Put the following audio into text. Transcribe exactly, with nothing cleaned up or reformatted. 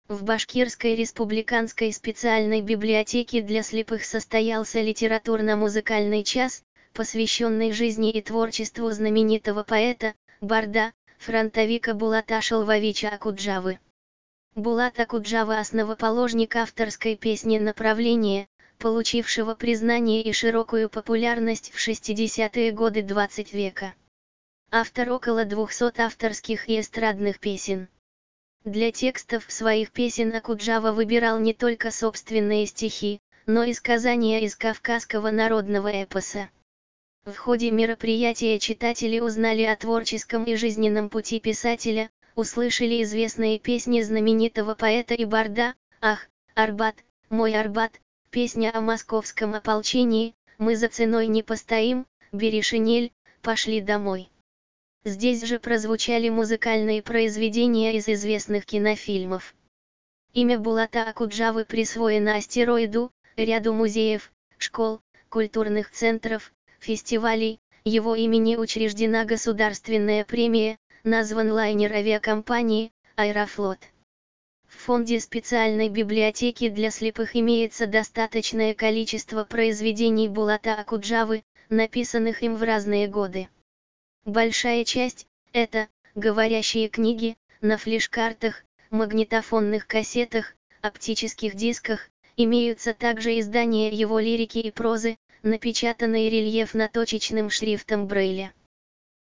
В Башкирской республиканской специальной библиотеке для слепых состоялся литературно-музыкальный час, посвященный жизни и творчеству знаменитого поэта, барда, фронтовика Булата Шалвовича Акуджавы. Булат Акуджава – основоположник авторской песни «Направление», получившего признание и широкую популярность в шестидесятые годы двадцатого века. Автор около двухсот авторских и эстрадных песен. Для текстов своих песен Акуджава выбирал не только собственные стихи, но и сказания из кавказского народного эпоса. В ходе мероприятия читатели узнали о творческом и жизненном пути писателя, услышали известные песни знаменитого поэта и барда: «Ах, Арбат, мой Арбат», песня о московском ополчении, «Мы за ценой не постоим», «Бери шинель, пошли домой». Здесь же прозвучали музыкальные произведения из известных кинофильмов. Имя Булата Акуджавы присвоено астероиду, ряду музеев, школ, культурных центров, фестивалей, его имени учреждена государственная премия, назван лайнер авиакомпании «Аэрофлот». В фонде специальной библиотеки для слепых имеется достаточное количество произведений Булата Акуджавы, написанных им в разные годы. Большая часть – это говорящие книги, на флеш-картах, магнитофонных кассетах, оптических дисках, имеются также издания его лирики и прозы, напечатанные рельефно-точечным шрифтом Брейля.